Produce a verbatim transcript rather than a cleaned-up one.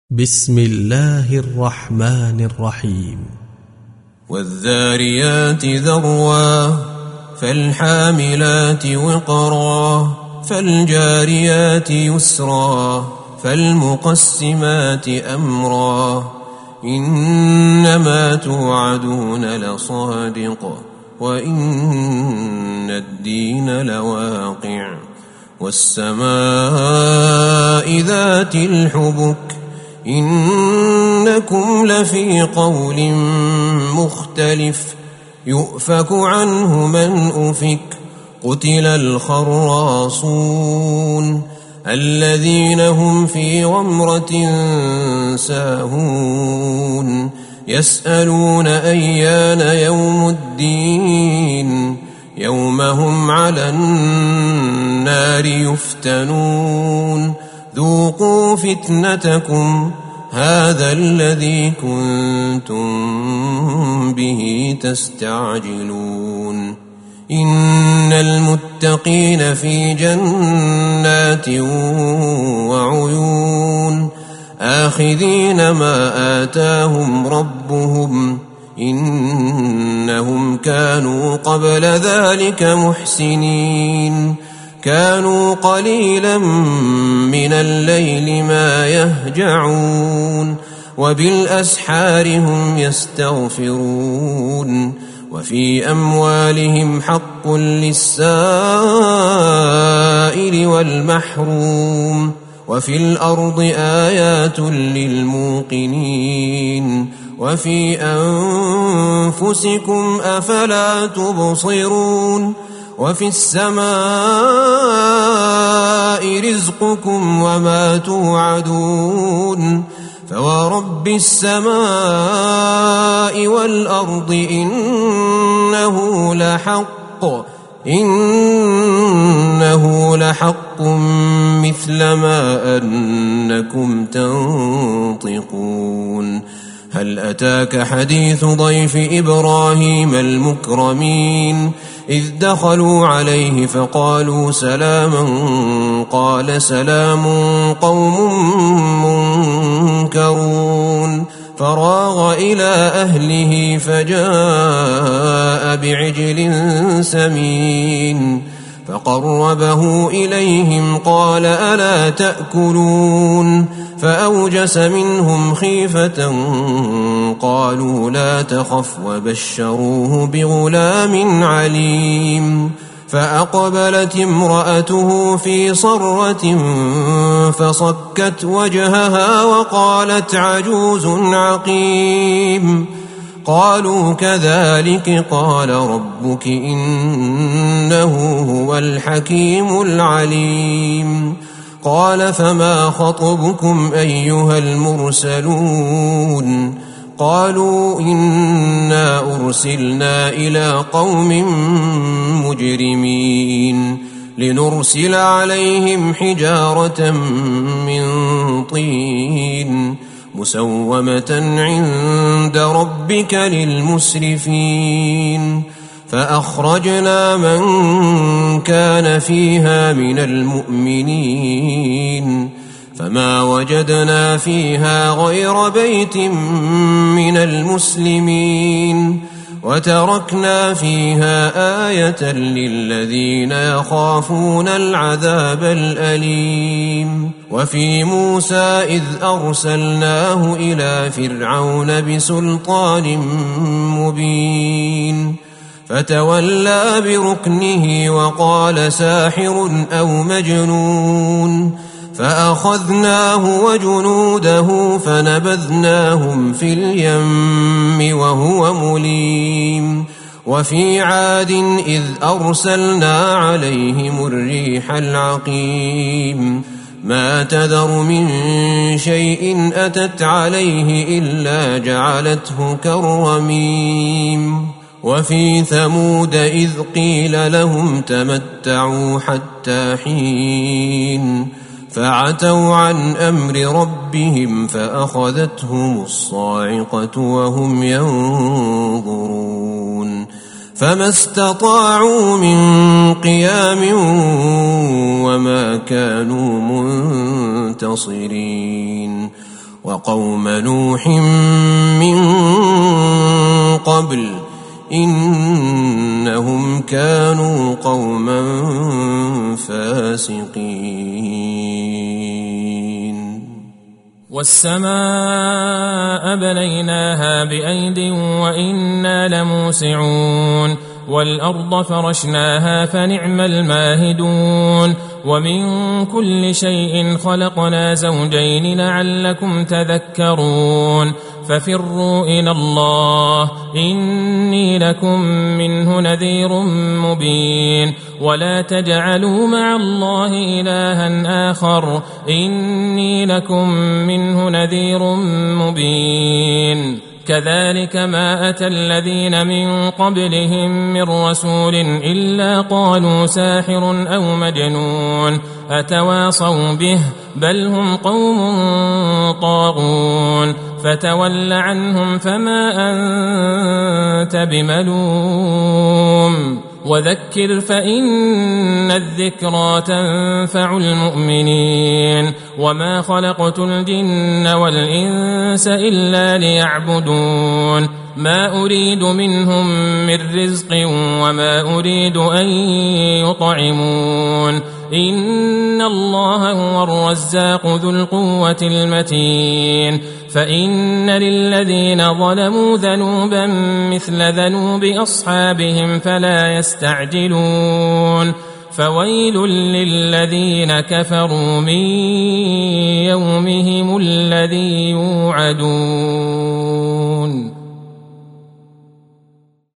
بسم الله الرحمن الرحيم. والذاريات ذروا فالحاملات وقرا فالجاريات يسرا فالمقسمات أمرا إنما توعدون لصادق وإن الدين لواقع والسماء ذات الحبك إنكم لفي قول مختلف يؤفك عنه من أفك قتل الخراصون الذين هم في غمرة ساهون يسألون أيان يوم الدين يوم هم على النار يفتنون ذوقوا فتنتكم هذا الذي كنتم به تستعجلون إن المتقين في جنات وعيون آخذين ما آتاهم ربهم إنهم كانوا قبل ذلك محسنين كانوا قليلا من الليل ما يهجعون وبالأسحار هم يستغفرون وفي أموالهم حق للسائل والمحروم وفي الأرض آيات للموقنين وفي أنفسكم أفلا تبصرون وفي السماء رزقكم وما توعدون فورب السماء والأرض إنه لحق إنه لحق مثل ما أنكم تنطقون هل أتاك حديث ضيف إبراهيم المكرمين إذ دخلوا عليه فقالوا سلاما قال سلام قوم منكرون فراغ إلى أهله فجاء بعجل سمين فقربه إليهم قال ألا تأكلون فأوجس منهم خيفة قالوا لا تخف وبشروه بغلام عليم فأقبلت امرأته في صرة فصكت وجهها وقالت عجوز عقيم قالوا كذلك قال ربك إنه هو الحكيم العليم قال فما خطبكم أيها المرسلون قالوا إنا أرسلنا إلى قوم مجرمين لنرسل عليهم حجارة من طين مسومة عند ربك للمسرفين فأخرجنا من كان فيها من المؤمنين فما وجدنا فيها غير بيت من المسلمين وتركنا فيها آية للذين يخافون العذاب الأليم وفي موسى إذ أرسلناه إلى فرعون بسلطان مبين فتولى بركنه وقال ساحر أو مجنون فأخذناه وجنوده فنبذناهم في اليم وهو مليم وفي عاد إذ أرسلنا عليهم الريح العقيم ما تذر من شيء أتت عليه إلا جعلته كالرميم وفي ثمود إذ قيل لهم تمتعوا حتى حين فعتوا عن أمر ربهم فأخذتهم الصاعقة وهم ينظرون فما استطاعوا من قيام وما كانوا منتصرين وقوم نوح من قبل إنهم كانوا قوما فاسقين والسماء بنيناها بأيد وإنا لموسعون والأرض فرشناها فنعم الماهدون ومن كل شيء خلقنا زوجين لعلكم تذكرون ففروا إلى الله إني لكم منه نذير مبين ولا تجعلوا مع الله إلها آخر إني لكم منه نذير مبين كذلك ما أتى الذين من قبلهم من رسول إلا قالوا ساحر أو مجنون أتواصوا به بل هم قوم طاغون فتول عنهم فما أنت بملوم وذكر فإن الذكرى تنفع المؤمنين وما خلقت الجن والإنس إلا ليعبدون ما أريد منهم من رزق وما أريد أن يطعمون إن الله هو الرزاق ذو القوة المتين فإن للذين ظلموا ذنوبا مثل ذنوب أصحابهم فلا يستعجلون فويل للذين كفروا من يومهم الذي يوعدون